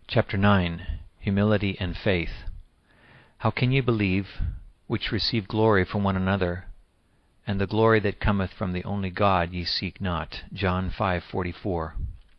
Chapter 9. Humility and Faith. How can ye believe, which receive glory from one another, and the glory that cometh from the only God ye seek not? John 5:44.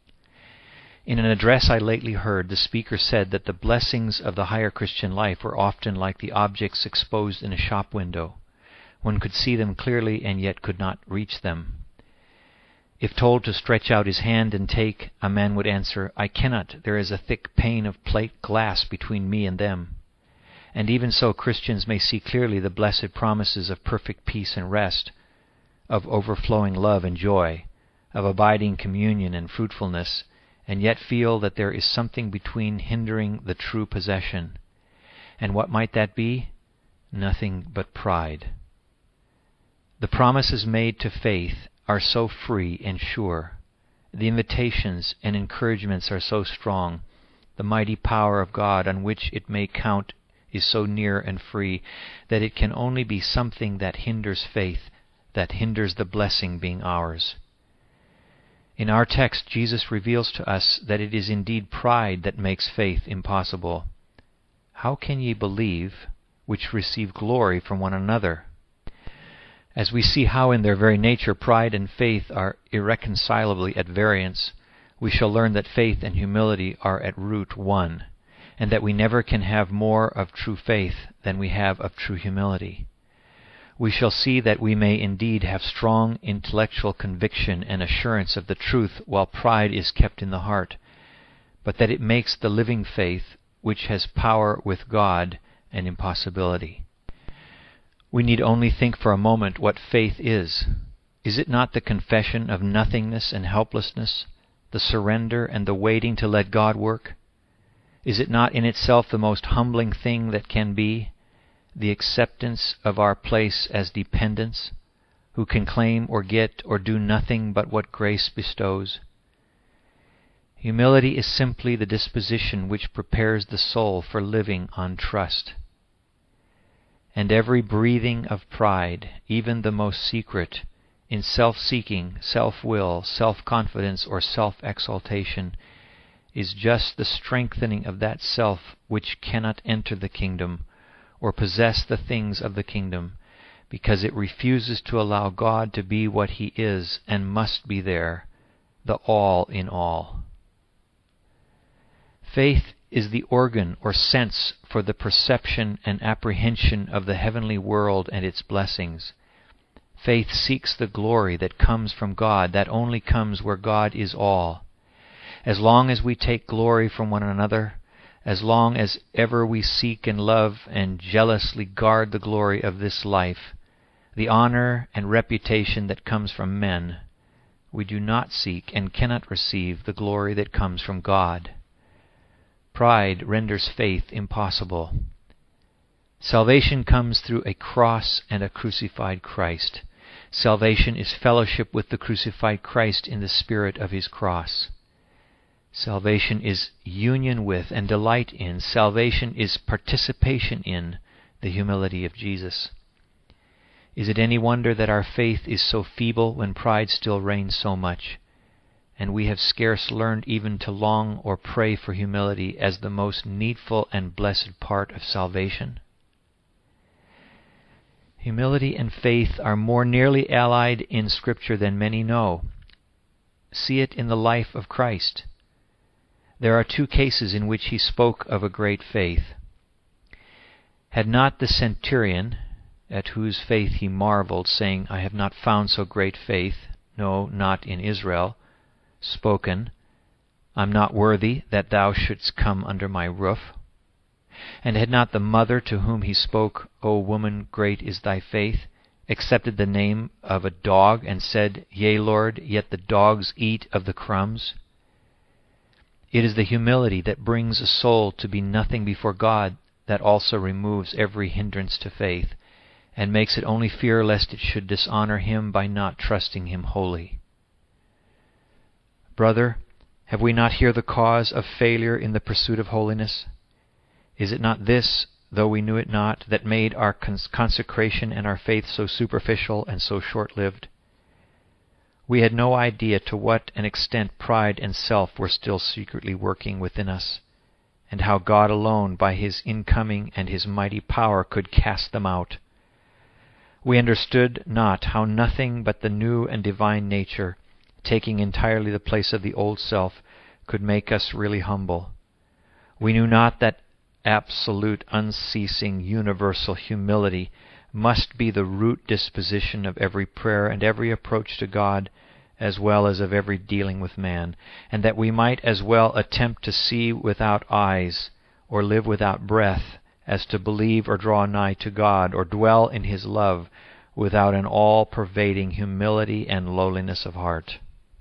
In an address I lately heard, the speaker said that the blessings of the higher Christian life were often like the objects exposed in a shop window. One could see them clearly and yet could not reach them. If told to stretch out his hand and take, a man would answer, "I cannot, there is a thick pane of plate glass between me and them." And even so Christians may see clearly the blessed promises of perfect peace and rest, of overflowing love and joy, of abiding communion and fruitfulness, and yet feel that there is something between hindering the true possession. And what might that be? Nothing but pride. The promises made to faith are so free and sure. The invitations and encouragements are so strong. The mighty power of God on which it may count is so near and free, that it can only be something that hinders faith, that hinders the blessing being ours. In our text, Jesus reveals to us that it is indeed pride that makes faith impossible. How can ye believe, which receive glory from one another? As we see how in their very nature pride and faith are irreconcilably at variance, we shall learn that faith and humility are at root one, and that we never can have more of true faith than we have of true humility. We shall see that we may indeed have strong intellectual conviction and assurance of the truth while pride is kept in the heart, but that it makes the living faith, which has power with God, an impossibility. We need only think for a moment what faith is. Is it not the confession of nothingness and helplessness, the surrender and the waiting to let God work? Is it not in itself the most humbling thing that can be, the acceptance of our place as dependents, who can claim or get or do nothing but what grace bestows? Humility is simply the disposition which prepares the soul for living on trust. And every breathing of pride, even the most secret, in self-seeking, self-will, self-confidence, or self-exaltation, is just the strengthening of that self which cannot enter the kingdom or possess the things of the kingdom, because it refuses to allow God to be what He is and must be there, the all in all. Faith is the organ or sense for the perception and apprehension of the heavenly world and its blessings. Faith seeks the glory that comes from God, that only comes where God is all. As long as we take glory from one another, as long as ever we seek and love and jealously guard the glory of this life, the honor and reputation that comes from men, we do not seek and cannot receive the glory that comes from God. Pride renders faith impossible. Salvation comes through a cross and a crucified Christ. Salvation is fellowship with the crucified Christ in the spirit of His cross. Salvation is union with and delight in. Salvation is participation in the humility of Jesus. Is it any wonder that our faith is so feeble when pride still reigns so much, and we have scarce learned even to long or pray for humility as the most needful and blessed part of salvation? Humility and faith are more nearly allied in Scripture than many know. See it in the life of Christ. There are two cases in which He spoke of a great faith. Had not the centurion, at whose faith He marveled, saying, "I have not found so great faith, no, not in Israel," spoken, "I'm not worthy that thou shouldst come under my roof"? And had not the mother to whom He spoke, "O woman, great is thy faith," accepted the name of a dog and said, "Yea, Lord, yet the dogs eat of the crumbs"? It is the humility that brings a soul to be nothing before God that also removes every hindrance to faith, and makes it only fear lest it should dishonor Him by not trusting Him wholly. Brother, have we not here the cause of failure in the pursuit of holiness? Is it not this, though we knew it not, that made our consecration and our faith so superficial and so short-lived? We had no idea to what an extent pride and self were still secretly working within us. and how God alone, by his incoming and his mighty power, could cast them out. We understood not how nothing but the new and divine nature, taking entirely the place of the old self, could make us really humble. We knew not that absolute, unceasing, universal humility must be the root disposition of every prayer and every approach to God, as well as of every dealing with man, and that we might as well attempt to see without eyes, or live without breath, as to believe or draw nigh to God, or dwell in his love, without an all-pervading humility and lowliness of heart.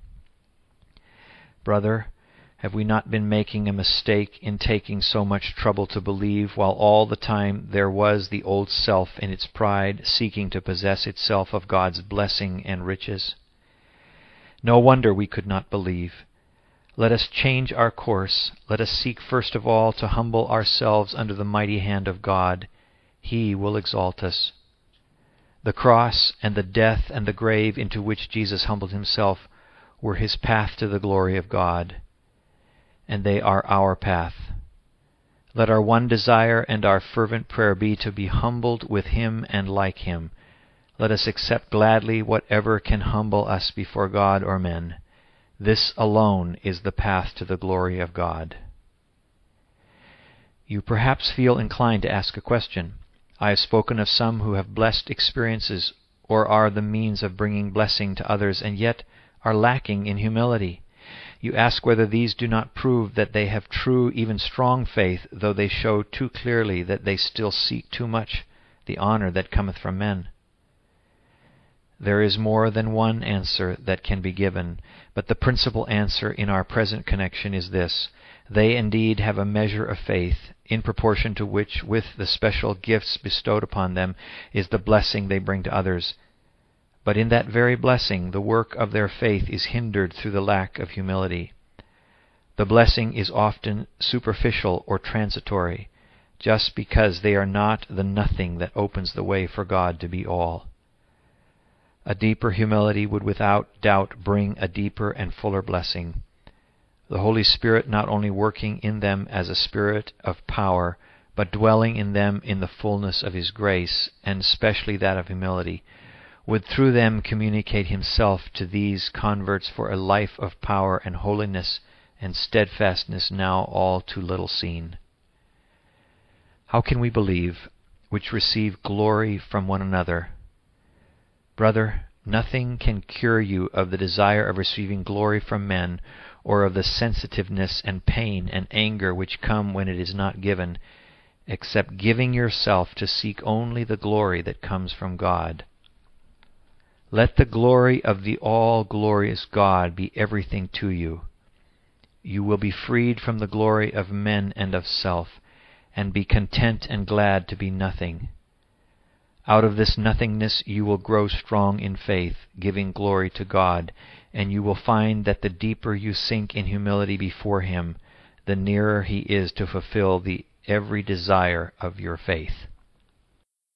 Brother, have we not been making a mistake in taking so much trouble to believe, while all the time there was the old self in its pride, seeking to possess itself of God's blessing and riches? No wonder we could not believe. Let us change our course. Let us seek first of all to humble ourselves under the mighty hand of God. He will exalt us. The cross and the death and the grave into which Jesus humbled himself were his path to the glory of God, and they are our path. Let our one desire and our fervent prayer be to be humbled with him and like him. Let us accept gladly whatever can humble us before God or men. This alone is the path to the glory of God. You perhaps feel inclined to ask a question. I have spoken of some who have blessed experiences or are the means of bringing blessing to others, and yet are lacking in humility. You ask whether these do not prove that they have true, even strong faith, though they show too clearly that they still seek too much the honor that cometh from men. There is more than one answer that can be given, but the principal answer in our present connection is this: they indeed have a measure of faith, in proportion to which, with the special gifts bestowed upon them, is the blessing they bring to others. But in that very blessing, the work of their faith is hindered through the lack of humility. The blessing is often superficial or transitory, just because they are not the nothing that opens the way for God to be all. A deeper humility would without doubt bring a deeper and fuller blessing. The Holy Spirit not only working in them as a spirit of power, but dwelling in them in the fullness of his grace, and especially that of humility, would through them communicate himself to these converts for a life of power and holiness and steadfastness now all too little seen. How can we believe, which receive glory from one another? Brother, nothing can cure you of the desire of receiving glory from men, or of the sensitiveness and pain and anger which come when it is not given, except giving yourself to seek only the glory that comes from God. Let the glory of the all-glorious God be everything to you. You will be freed from the glory of men and of self, and be content and glad to be nothing. Out of this nothingness you will grow strong in faith, giving glory to God, and you will find that the deeper you sink in humility before him, the nearer he is to fulfill the every desire of your faith.